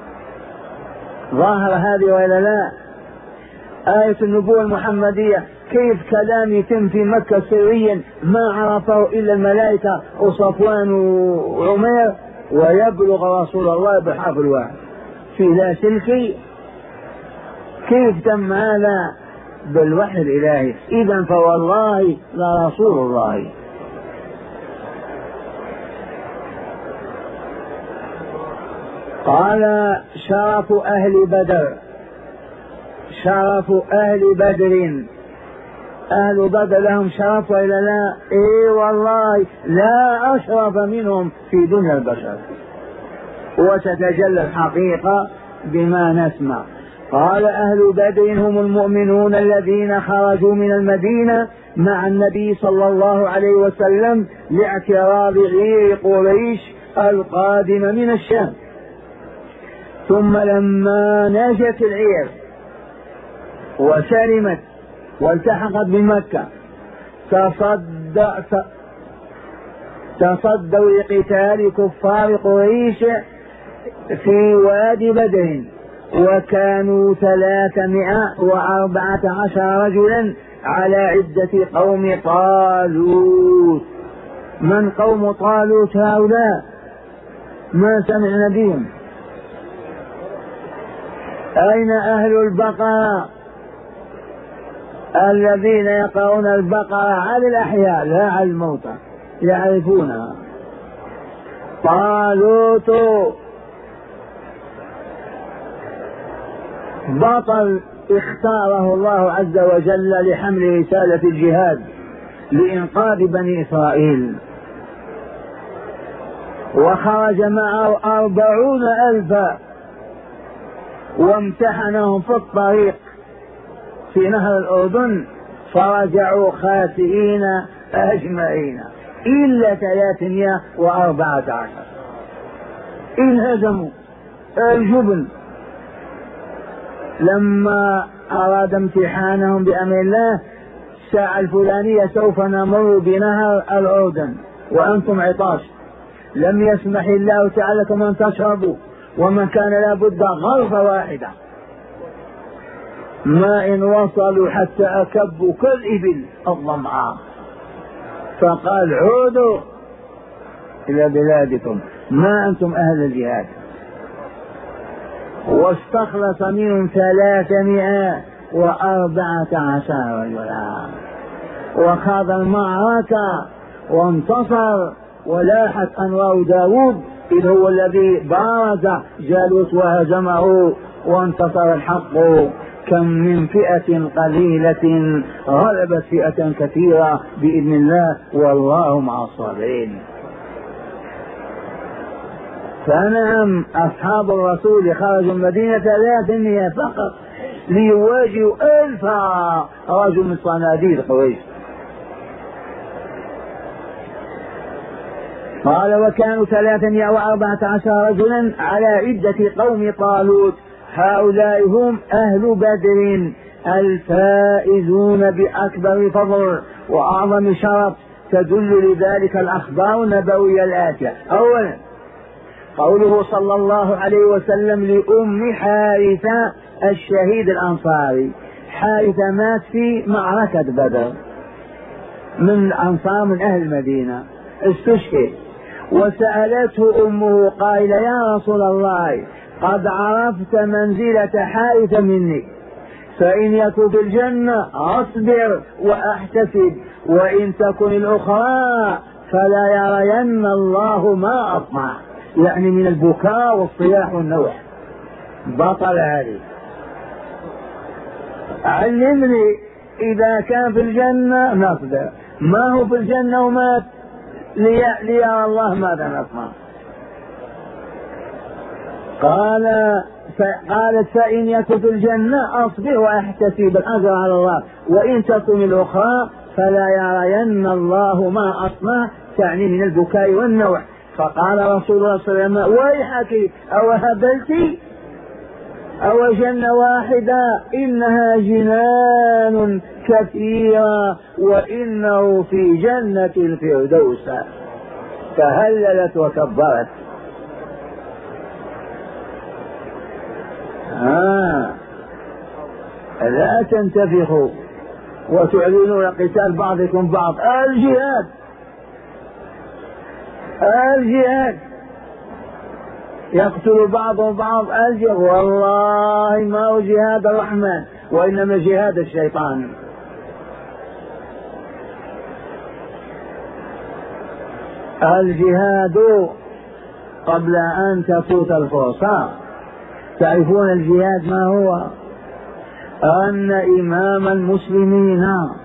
ظاهر هذه ولا لا؟ آية النبوة المحمدية كيف كلام يتم في مكة سريا ما عرفه إلا الملائكة وصفوان وعمير، ويبلغ رسول الله بحبل واحد في لاسلكي. كيف تم هذا؟ بالوحي الإلهي. إذن فوالله لرسول الله. قال شرف أهل بدر، شرف أهل بدر، أهل بدر لهم شرف وإلا لا؟ إيه والله لا أشرف منهم في دنيا البشر. وتتجلى الحقيقة بما نسمع. قال أهل بدر هم المؤمنون الذين خرجوا من المدينة مع النبي صلى الله عليه وسلم لاعتراض غير قريش القادمة من الشام. ثم لما نجت العير وسلمت والتحقت بمكة تصدوا لقتال كفار قريش في وادي بدر، وكانوا 314 رجلا على عدة قوم طالوت. من قوم طالوت هؤلاء؟ ما سمعنا بهم. أين أهل البقرة الذين يقرؤون البقرة على الأحياء لا على الموتى؟ يعرفونها. طالوت بطل اختاره الله عز وجل لحمل رسالة الجهاد لإنقاذ بني إسرائيل، وخرج معه 40,000 وامتحنهم في الطريق في نهر الأردن، فرجعوا خاسئين أجمعين إلا 314 انهزموا. الجبن لما أراد امتحانهم بأمر الله، الساعة الفلانية سوف نمر بنهر الأردن وأنتم عطاش، لم يسمح الله تعالى لكم أن تشربوا، ومن كان لابد غرفة واحدة ما إن وصلوا حتى أكبوا كالإبل الظمآن، فقال عودوا إلى بلادكم ما أنتم أهل الجهاد. واستخلص منهم 314 رجلا وخاض المعركة وانتصر، ولاحت أنوار داود إذ هو الذي بارز جالوت وهزمه وانتصر الحق. كم من فئة قليلة غلبت فئة كثيرة بإذن الله، والله مع الصابرين. فنعم أصحاب الرسول خرجوا المدينة 300 فقط ليواجهوا 1000 رجل من صناديد قريش. قال وكانوا 314 رجلا على عدة قوم طالوت، هؤلاء هم أهل بدر الفائزون بأكبر فضل وأعظم شرف، تدل لذلك الأخبار النبوية الآتية. أولا قوله صلى الله عليه وسلم لأم حارثة الشهيد الأنصاري. حارثة مات في معركة بدر من الأنصار من أهل المدينة، استشهد، وسألته أمه قائلة يا رسول الله قد عرفت منزلة حارثة مني، فإن يكن في الجنة أصبر وأحتسب، وإن تكن الأخرى فلا يرين الله ما أطمع، يعني من البكاء والصياح والنوح. بطل هذه. علمني إذا كان في الجنة نصبر، ما هو في الجنة ومات ليرى الله ماذا نصنع. قالت فإن يكن في الجنة أصبر وأحتسب الأجر على الله، وإن تكن الأخرى فلا يرين الله ما أصنع، تعني من البكاء والنوح. فقال رسول الله صلى الله عليه وسلم ويحك أو هبلت أو جنة واحدة، إنها جنان كثيرة وإنه في جنة الفردوس. فهللت وكبرت. لا تنتفخوا وتعلنون قتال بعضكم بعض. الجهاد الجهاد يقتل بعضهم بعض. الجهاد والله ما هو جهاد الرحمن وإنما جهاد الشيطان. الجهاد قبل أن تفوت الفرصة. تعرفون الجهاد ما هو؟ أن إمام المسلمين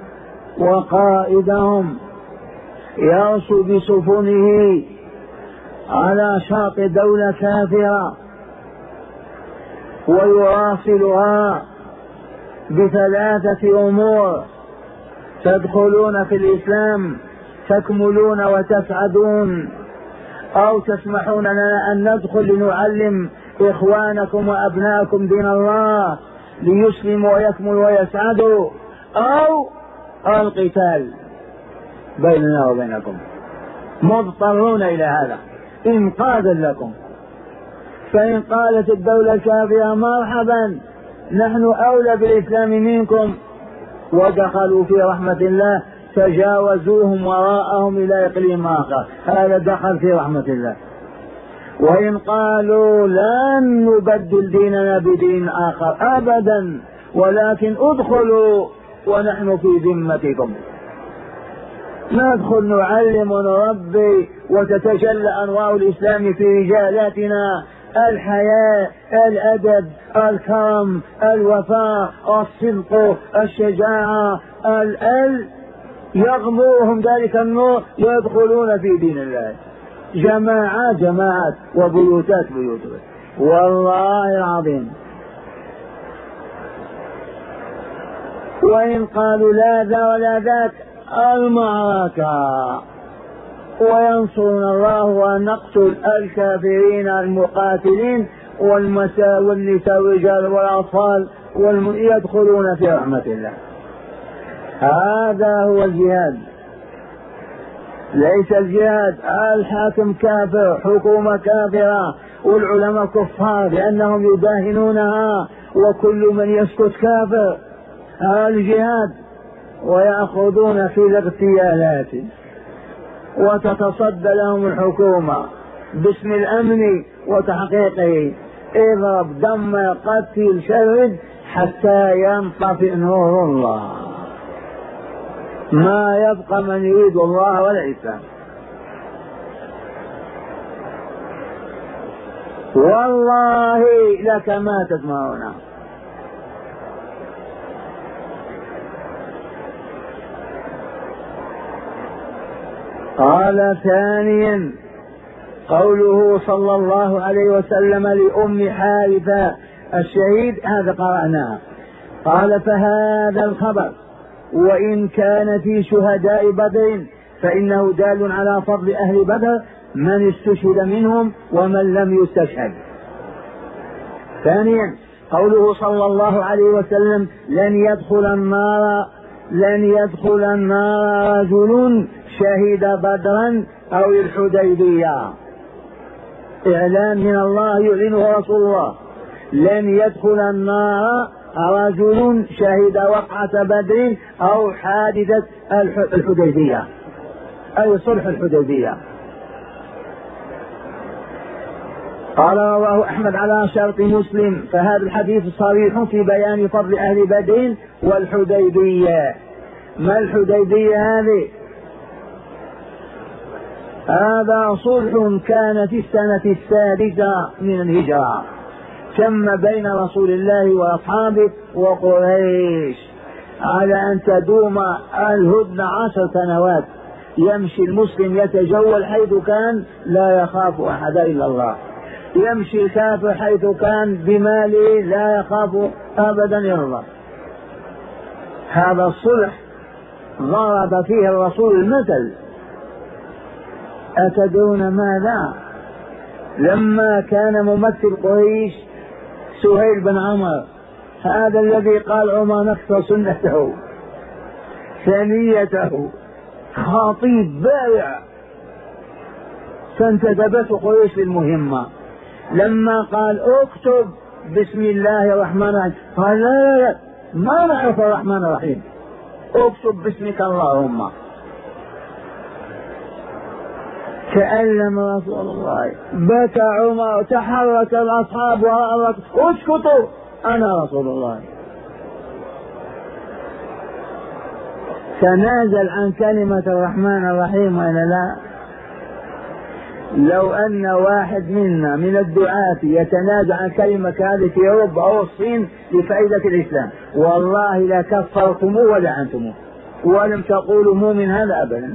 وقائدهم يرسو بسفنه على شاطئ دولة كافرة ويواصلها بثلاثة أمور: تدخلون في الإسلام تكملون وتسعدون، أو تسمحون لنا أن ندخل لنعلم إخوانكم وأبناءكم دين الله ليسلموا ويكملوا ويسعدوا، أو القتال بيننا وبينكم. مضطرون إلى هذا إنقاذا لكم. فإن قالت الدولة الكافرة مرحبا نحن أولى بالإسلام منكم ودخلوا في رحمة الله، تجاوزوهم وراءهم إلى إقليم آخر، هذا دخل في رحمة الله. وإن قالوا لن نبدل ديننا بدين آخر أبدا، ولكن ادخلوا ونحن في ذمتكم، ندخل نعلم ونربي وتتجلى أنوار الإسلام في رجالاتنا: الحياء، الأدب، الكرم، الوفاء، الصدق، الشجاعة، يغمرهم ذلك النور يدخلون في دين الله جماعات جماعات وبيوتات بيوتات. والله العظيم. وإن قالوا لا ذا ولا ذاك المعركة وينصرنا الله ونقتل الكافرين المقاتلين والنساء والرجال والأطفال يدخلون في رحمة الله. هذا هو الجهاد، ليس الجهاد الحاكم كافر، حكومة كافرة، والعلماء كفار لأنهم يداهنونها، وكل من يسكت كافر. الجهاد ويأخذون في الاغتيالات وتتصدى لهم الحكومة باسم الأمن وتحقيقه: اضرب دمر قتل شرد حتى ينطفئ نور الله، ما يبقى من يريد الله ولا الإسلام. والله لك ما تسمعون. قال ثانيا قوله صلى الله عليه وسلم لأم حارثة الشهيد، هذا قرأناه. قال: فهذا الخبر وإن كان في شهداء بدر فإنه دال على فضل أهل بدر من استشهد منهم ومن لم يستشهد. ثانيا قوله صلى الله عليه وسلم: لن يدخل النار رجل شهد بدرا أو الحديبية. إعلان من الله يعلنه رسول الله: لن يدخل النار رجل شهد وقعة بدر أو حادثة الحديبية، أي صلح الحديبية. قال: رواه أحمد على شرط مسلم. فهذا الحديث صريح في بيان فضل أهل بدر والحديبية. ما الحديبية هذه؟ هذا صلح كان في السنة السادسة من الهجرة، تم بين رسول الله وأصحابه وقريش على أن تدوم الهدنة 10 سنوات. يمشي المسلم يتجول حيث كان لا يخاف أحد إلا الله، يمشي الكافر حيث كان بماله لا يخاف أبدا إلا الله. هذا الصلح ضرب فيه الرسول المثل. أتدرون ماذا؟ لما كان ممثل قريش سهيل بن عمر، هذا الذي قال: عمر نكسر سنته ثنيته، خطيب بارع، فانتدبته قريش للمهمة. لما قال: اكتب بسم الله الرحمن الرحيم، قال: لا ما نعرف الرحمن الرحيم، اكتب باسمك اللهم. تألم رسول الله، بكى عمر، تحرك الأصحاب وراء: اسكتوا أنا رسول الله. تنازل عن كلمة الرحمن الرحيم وإلا لا؟ لو أن واحد منا من الدعاة يتنازع عن كلمة هذه في أوروبا أو الصين لفائدة الإسلام، والله لا كفرتموه ولا أنتموه ولم تقولوا مؤمن هذا أبدا.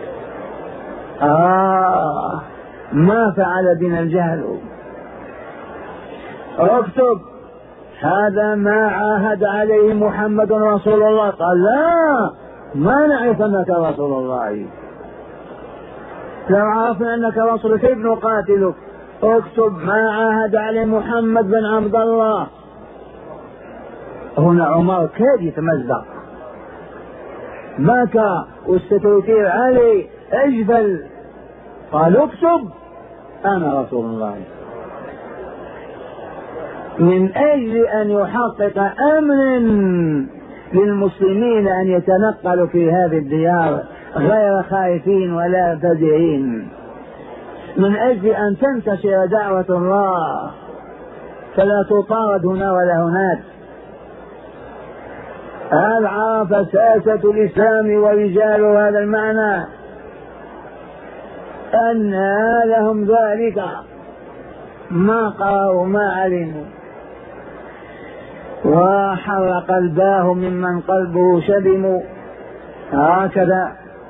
ما فعل بنا الجهل. اكتب هذا ما عاهد عليه محمد رسول الله. قال لا، ما نعرف أنك رسول الله، لو عرفنا أنك رسول كيف نقاتلك؟ اكتب ما عاهد عليه محمد بن عبد الله. هنا عمر كاد يتمزق، بكى والسكرتير علي اجبل، قال اكتب أنا رسول الله، من أجل أن يحقق أمن للمسلمين أن يتنقلوا في هذه الديار غير خائفين ولا فزعين، من أجل أن تنتشر دعوة الله فلا تطارد هنا ولا هناك. هل عرف ساسة الإسلام ورجال هذا المعنى أن لهم ذلك ما قرأوا ما علموا، وحر قلباه ممن قلبه شبم. هكذا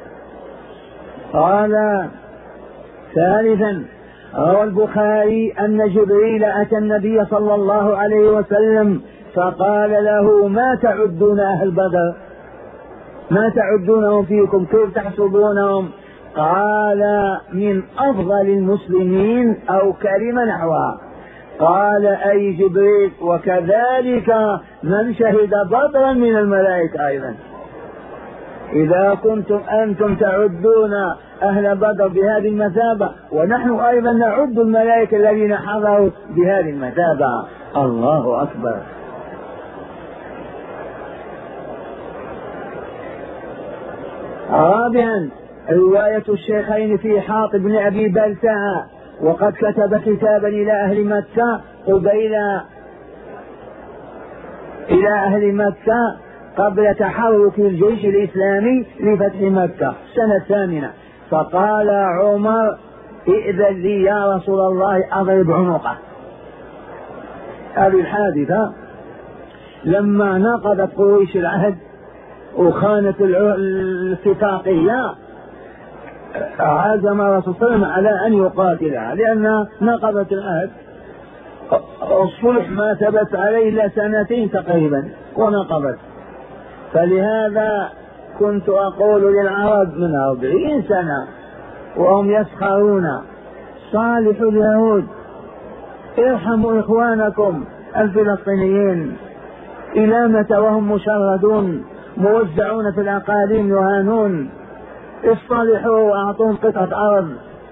قال. ثالثا روى البخاري أن جبريل أتى النبي صلى الله عليه وسلم فقال له ما تعدون أهل بدر، ما تعدونهم فيكم، كيف تحسبونهم؟ قال من أفضل المسلمين أو كلمة نحوها. قال أي جبريل وكذلك من شهد بدرا من الملائكة أيضا. إذا كنتم أنتم تعدون أهل بدر بهذه المثابة، ونحن أيضا نعد الملائكة الذين حضروا بهذه المثابة. الله أكبر. رابعا رواية الشيخين في حاطب بن أبي بلتعة، وقد كتب كتابا إلى أهل مكة إلى أهل مكة قبل تحرك الجيش الإسلامي لفتح مكة سنة 8. فقال عمر ائذن لي يا رسول الله أضرب عنقه. هذه الحادثة لما نقضت قريش العهد وخانت الاتفاقية عزم الرسول صلى الله عليه وسلم على أن يقاتلها، لأن نقضت العهد. الصلح ما ثبت عليه إلا 2 سنين تقريبا ونقضت. فلهذا كنت أقول للعرب من 40 سنة وهم يسخرون صالحوا اليهود ارحموا إخوانكم الفلسطينيين، إلى متى وهم مشردون موزعون في الأقاليم يهانون؟ اصطلحوا وأعطوهم قطعة أرض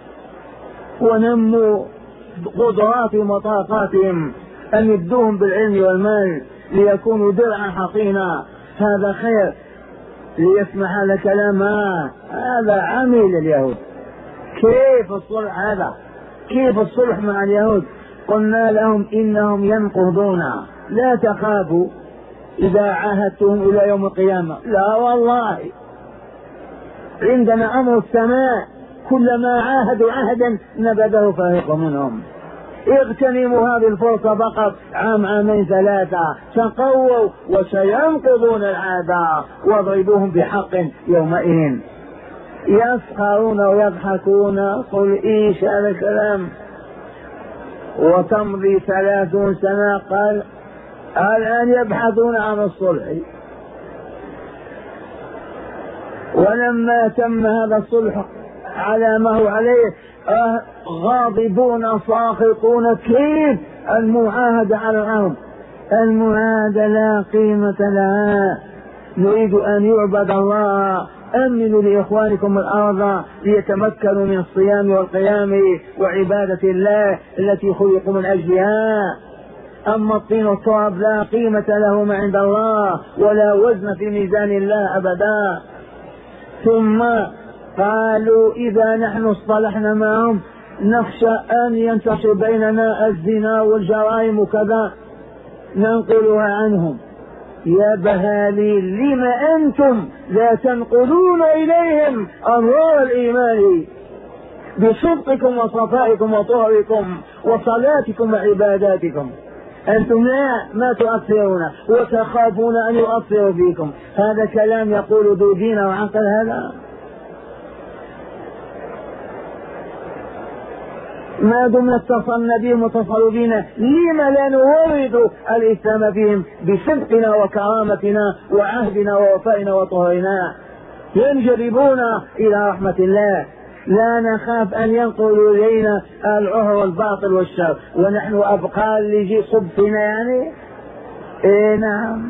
ونموا قدراتهم وطاقاتهم، أمدوهم بالعلم والمال ليكونوا درعا حصينا. هذا خير ليسمع هذا كلام. هذا عمل اليهود. كيف الصلح هذا؟ كيف الصلح مع اليهود؟ قلنا لهم إنهم ينقضون، لا تخافوا إذا عاهدتهم إلى يوم القيامة. لا والله، عندنا أمر السماء، كلما عاهدوا عهدا نبذه فريق منهم. اغتنموا هذه الفرصة فقط عام 2 3 تقووا وسينقضون العادة واضربوهم بحق يومئذ. يسخرون ويضحكون. قل ايش هذا الكلام؟ وتمضي 30 سنة قال الآن يبحثون عن الصلح. ولما تم هذا الصلح على ما هو عليه غاضبون ساخطون. كيف المعاهدة على الأرض؟ المعاهدة لا قيمة لها. نريد أن يعبد الله. أمنوا لإخوانكم الأرض ليتمكنوا من الصيام والقيام وعبادة الله التي خلقوا من أجلها. أما الطين والتراب لا قيمة لهما عند الله ولا وزن في ميزان الله أبدا. ثم قالوا إذا نحن اصطلحنا معهم نخشى أن ينتشر بيننا الزنا والجرائم وكذا ننقلها عنهم. يا بهاليل، لما أنتم لا تنقلون إليهم أنوار الإيمان بصدقكم وصفائكم وطهركم وصلاتكم وعباداتكم؟ أنتم ما تؤثرون وتخافون أن يؤثروا فيكم. هذا كلام يقول ذو دين وعقل. هذا ما دمنا اتصلنا بهم واتصلوا بنا، لما لا نورد الإسلام فيهم بصدقنا وكرامتنا وعهدنا ووفائنا وطهرنا؟ ينجذبون إلى رحمة الله، لا نخاف أن ينقلوا إلينا العهر والباطل والشر ونحن أبقال لجي صبتنا يعني. إيه نعم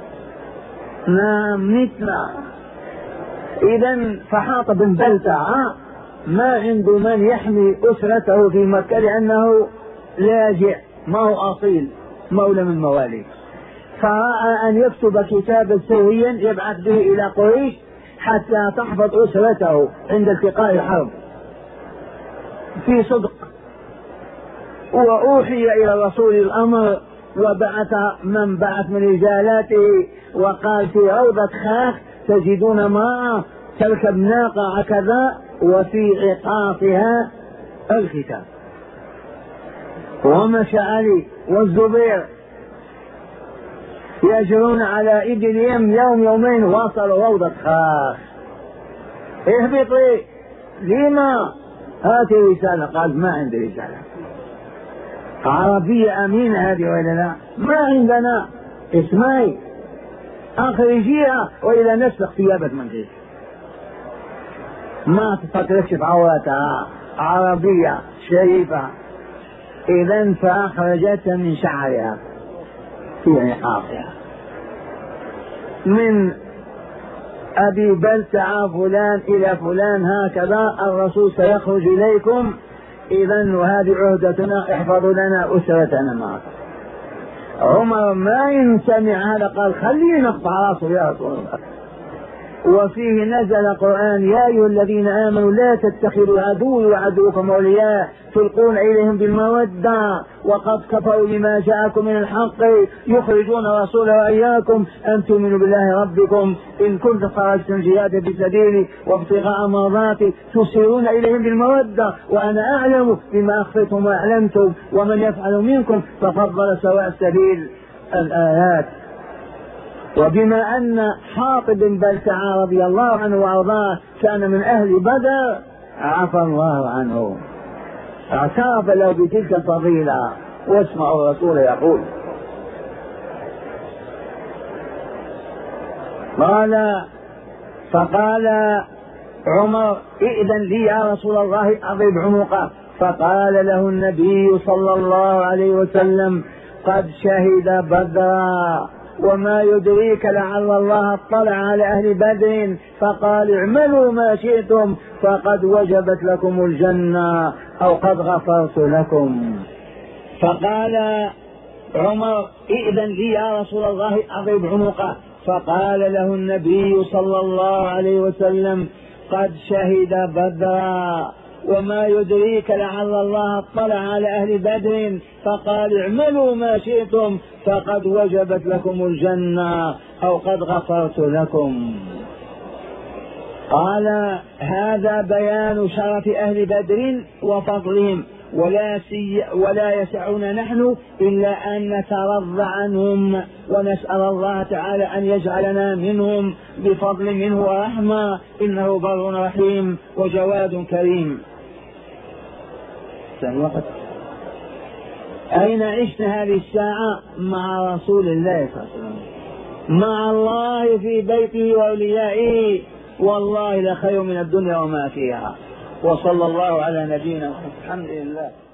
مثل. إذا فحاطب بن بلتعة ما عنده من يحمي أسرته في مكة لأنه لاجئ، ما هو أصيل مولى من مواليه، فرأى أن يكتب كتابا سريا يبعث به إلى قريش حتى تحفظ أسرته عند التقاء الحرب في صدق. وأوحي إلى الرسول الأمر وبعث من بعث من رجالاته وقال في روضة خاخ تجدون ماء تركب ناقة هكذا وفي عقاصها الختام. ومشى علي والزبير يجرون على إبلهم يوم يومين وصلوا روضة خاخ. اهبطي لما؟ هاتي رسالة. قال ما عندي رسالة عربية أمينة هذه ولا لا؟ ما عندنا. اسمعي أخرجيها وإلى نسلق ثيابك من جيش، ما تكشف عورتها، عربية شريفة. إذن فأخرجت من شعرها في عقاصها من أبي بلتعة فلان إلى فلان هكذا الرسول سيخرج إليكم. إذن وهذه عهدتنا، احفظوا لنا أسرتنا معكم. عمر ما ينسمع هذا قال خلينا نقطع راسه يا رسول الله. وفيه نزل القرآن يا أيها الذين آمنوا لا تتخذوا عدوي وعدوكم أولياء تلقون إليهم بالمودة وقد كفروا بما جاءكم من الحق يخرجون الرسول وإياكم أن تؤمنوا بالله ربكم إن كنتم خرجتم جهادا في سبيلي وابتغاء مرضاتي تسيرون إليهم بالمودة وأنا أعلم بما أخفيتم وأعلنتم ومن يفعل منكم ففضل سواء السبيل. الآيات. وبما أن حاطب بن بلتعة رضي الله عنه وأرضاه كان من أهل بدر عفى الله عنه، اعترف له بتلك الفضيلة. واسمعوا الرسول يقول فقال عمر ائذن لي يا رسول الله أضرب عنقه. فقال له النبي صلى الله عليه وسلم قد شهد بدرا وما يدريك لعل الله اطلع على أهل بدر فقال اعملوا ما شئتم فقد وجبت لكم الجنة أو قد غفرت لكم. فقال عمر ائذن لي يا رسول الله أضرب عنقه. فقال له النبي صلى الله عليه وسلم قد شهد بدرا وما يدريك لعل الله اطلع على أهل بدر فقال اعملوا ما شئتم فقد وجبت لكم الجنة أو قد غفرت لكم. قال هذا بيان شرف أهل بدر وفضلهم ولا يسعنا نحن إلا أن نترضى عنهم ونسأل الله تعالى أن يجعلنا منهم بفضل منه ورحمة إنه بر رحيم وجواد كريم. أين عشنا هذه الساعة؟ مع رسول الله صلى الله عليه وسلم، مع الله في بيته وأوليائه، والله لخير من الدنيا وما فيها. وصلى الله على نبينا محمد. الحمد لله.